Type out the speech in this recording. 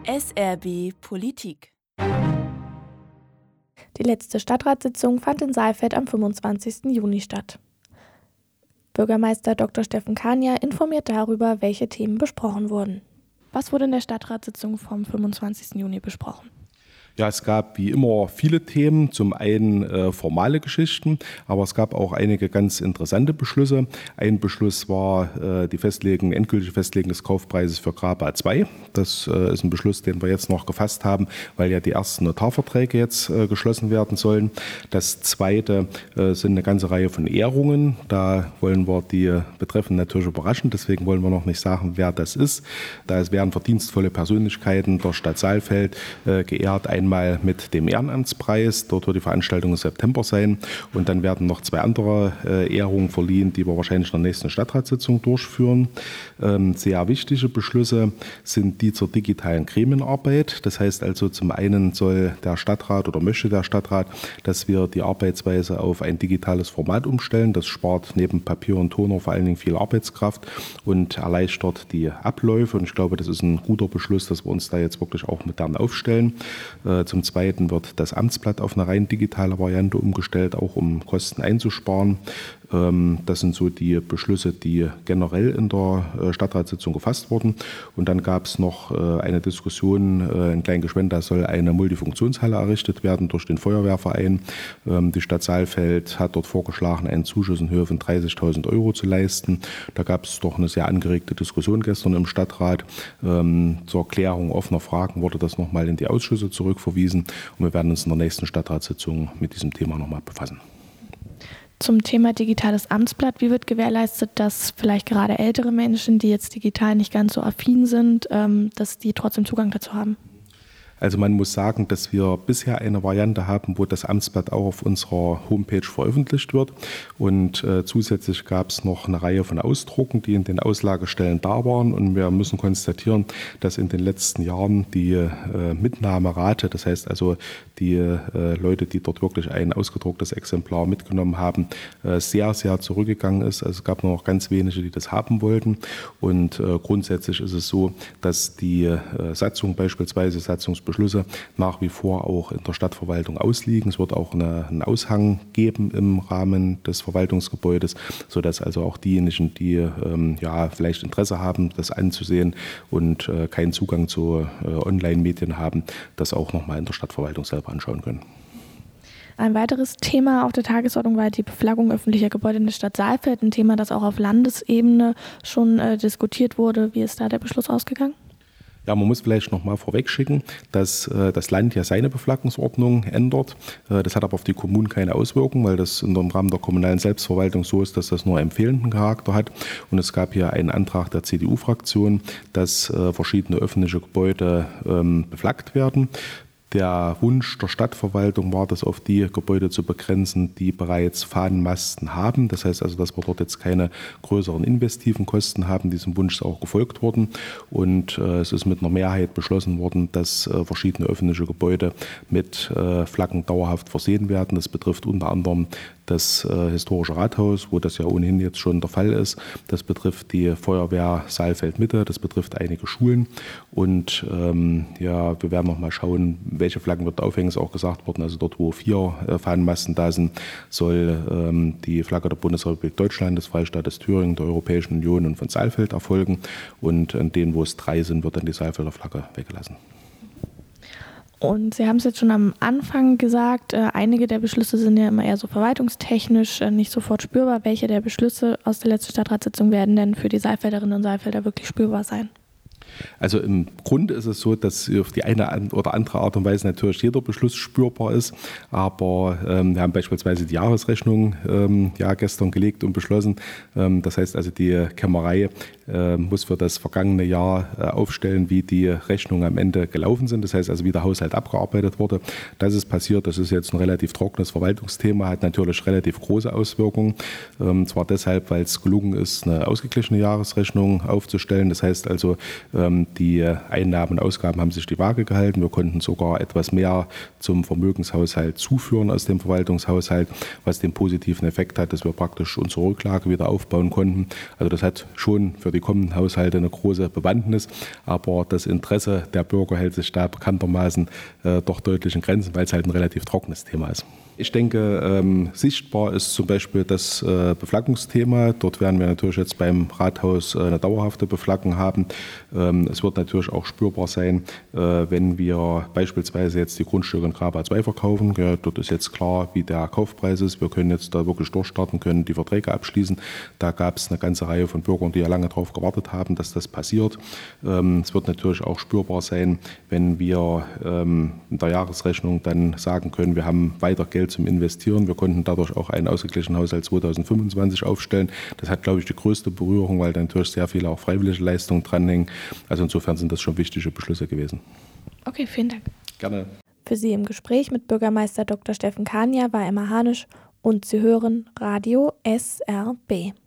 SRB Politik. Die letzte Stadtratssitzung fand in Saalfeld am 25. Juni statt. Bürgermeister Dr. Steffen Kania informiert darüber, welche Themen besprochen wurden. Was wurde in der Stadtratssitzung vom 25. Juni besprochen? Ja, es gab wie immer viele Themen, zum einen formale Geschichten, aber es gab auch einige ganz interessante Beschlüsse. Ein Beschluss war die endgültige Festlegung des Kaufpreises für Graba 2. Das ist ein Beschluss, den wir jetzt noch gefasst haben, weil ja die ersten Notarverträge jetzt geschlossen werden sollen. Das zweite sind eine ganze Reihe von Ehrungen. Da wollen wir die Betreffenden natürlich überraschen, deswegen wollen wir noch nicht sagen, wer das ist. Da werden verdienstvolle Persönlichkeiten der Stadt Saalfeld geehrt. Einmal mit dem Ehrenamtspreis, dort wird die Veranstaltung im September sein, und dann werden noch 2 andere Ehrungen verliehen, die wir wahrscheinlich in der nächsten Stadtratssitzung durchführen. Sehr wichtige Beschlüsse sind die zur digitalen Gremienarbeit. Das heißt also, zum einen soll der Stadtrat oder möchte der Stadtrat, dass wir die Arbeitsweise auf ein digitales Format umstellen. Das spart neben Papier und Toner vor allen Dingen viel Arbeitskraft und erleichtert die Abläufe. Und ich glaube, das ist ein guter Beschluss, dass wir uns da jetzt wirklich auch modern aufstellen. Zum Zweiten wird das Amtsblatt auf eine rein digitale Variante umgestellt, auch um Kosten einzusparen. Das sind so die Beschlüsse, die generell in der Stadtratssitzung gefasst wurden. Und dann gab es noch eine Diskussion in Kleingeschwend, da soll eine Multifunktionshalle errichtet werden durch den Feuerwehrverein. Die Stadt Saalfeld hat dort vorgeschlagen, einen Zuschuss in Höhe von 30.000 € zu leisten. Da gab es doch eine sehr angeregte Diskussion gestern im Stadtrat. Zur Klärung offener Fragen wurde das nochmal in die Ausschüsse zurückverwiesen. Und wir werden uns in der nächsten Stadtratssitzung mit diesem Thema nochmal befassen. Zum Thema digitales Amtsblatt, wie wird gewährleistet, dass vielleicht gerade ältere Menschen, die jetzt digital nicht ganz so affin sind, dass die trotzdem Zugang dazu haben? Also man muss sagen, dass wir bisher eine Variante haben, wo das Amtsblatt auch auf unserer Homepage veröffentlicht wird. Und zusätzlich gab es noch eine Reihe von Ausdrucken, die in den Auslagestellen da waren. Und wir müssen konstatieren, dass in den letzten Jahren die Mitnahmerate, das heißt also die Leute, die dort wirklich ein ausgedrucktes Exemplar mitgenommen haben, sehr, sehr zurückgegangen ist. Also es gab nur noch ganz wenige, die das haben wollten. Und grundsätzlich ist es so, dass die Satzung, beispielsweise Satzungsbeschlüsse, nach wie vor auch in der Stadtverwaltung ausliegen. Es wird auch einen Aushang geben im Rahmen des Verwaltungsgebäudes, sodass also auch diejenigen, die vielleicht Interesse haben, das anzusehen und keinen Zugang zu Online-Medien haben, das auch nochmal in der Stadtverwaltung selber anschauen können. Ein weiteres Thema auf der Tagesordnung war die Beflaggung öffentlicher Gebäude in der Stadt Saalfeld, ein Thema, das auch auf Landesebene schon diskutiert wurde. Wie ist da der Beschluss ausgegangen? Ja, man muss vielleicht noch mal vorwegschicken, dass das Land ja seine Beflaggungsordnung ändert. Das hat aber auf die Kommunen keine Auswirkung, weil das im Rahmen der kommunalen Selbstverwaltung so ist, dass das nur empfehlenden Charakter hat. Und es gab hier einen Antrag der CDU-Fraktion, dass verschiedene öffentliche Gebäude beflaggt werden. Der Wunsch der Stadtverwaltung war, das auf die Gebäude zu begrenzen, die bereits Fahnenmasten haben. Das heißt also, dass wir dort jetzt keine größeren investiven Kosten haben. Diesem Wunsch ist auch gefolgt worden. Und es ist mit einer Mehrheit beschlossen worden, dass verschiedene öffentliche Gebäude mit Flaggen dauerhaft versehen werden. Das betrifft unter anderem das historische Rathaus, wo das ja ohnehin jetzt schon der Fall ist. Das betrifft die Feuerwehr Saalfeld-Mitte, das betrifft einige Schulen. Und wir werden noch mal schauen, welche Flaggen wird aufhängen, ist auch gesagt worden. Also dort, wo 4 Fahnenmasten da sind, soll die Flagge der Bundesrepublik Deutschland, des Freistaates Thüringen, der Europäischen Union und von Saalfeld erfolgen. Und an denen, wo es 3 sind, wird dann die Saalfelder Flagge weggelassen. Und Sie haben es jetzt schon am Anfang gesagt, einige der Beschlüsse sind ja immer eher so verwaltungstechnisch, nicht sofort spürbar. Welche der Beschlüsse aus der letzten Stadtratssitzung werden denn für die Saalfelderinnen und Saalfelder wirklich spürbar sein? Also im Grunde ist es so, dass auf die eine oder andere Art und Weise natürlich jeder Beschluss spürbar ist. Aber wir haben beispielsweise die Jahresrechnung gestern gelegt und beschlossen. Das heißt also, die Kämmerei muss für das vergangene Jahr aufstellen, wie die Rechnungen am Ende gelaufen sind. Das heißt also, wie der Haushalt abgearbeitet wurde. Das ist passiert. Das ist jetzt ein relativ trockenes Verwaltungsthema, hat natürlich relativ große Auswirkungen. Zwar deshalb, weil es gelungen ist, eine ausgeglichene Jahresrechnung aufzustellen. Das heißt also, Die Einnahmen und Ausgaben haben sich die Waage gehalten. Wir konnten sogar etwas mehr zum Vermögenshaushalt zuführen aus dem Verwaltungshaushalt, was den positiven Effekt hat, dass wir praktisch unsere Rücklage wieder aufbauen konnten. Also das hat schon für die kommenden Haushalte eine große Bewandtnis, aber das Interesse der Bürger hält sich da bekanntermaßen doch deutlich in Grenzen, weil es halt ein relativ trockenes Thema ist. Ich denke, sichtbar ist zum Beispiel das Beflaggungsthema. Dort werden wir natürlich jetzt beim Rathaus eine dauerhafte Beflaggung haben. Es wird natürlich auch spürbar sein, wenn wir beispielsweise jetzt die Grundstücke in Graba 2 verkaufen. Ja, dort ist jetzt klar, wie der Kaufpreis ist. Wir können jetzt da wirklich durchstarten, können die Verträge abschließen. Da gab es eine ganze Reihe von Bürgern, die ja lange darauf gewartet haben, dass das passiert. Es wird natürlich auch spürbar sein, wenn wir in der Jahresrechnung dann sagen können, wir haben weiter Geld zum Investieren. Wir konnten dadurch auch einen ausgeglichenen Haushalt 2025 aufstellen. Das hat, glaube ich, die größte Berührung, weil da natürlich sehr viele auch freiwillige Leistungen dranhängen. Also insofern sind das schon wichtige Beschlüsse gewesen. Okay, vielen Dank. Gerne. Für Sie im Gespräch mit Bürgermeister Dr. Steffen Kania war Emma Hanisch und Sie hören Radio SRB.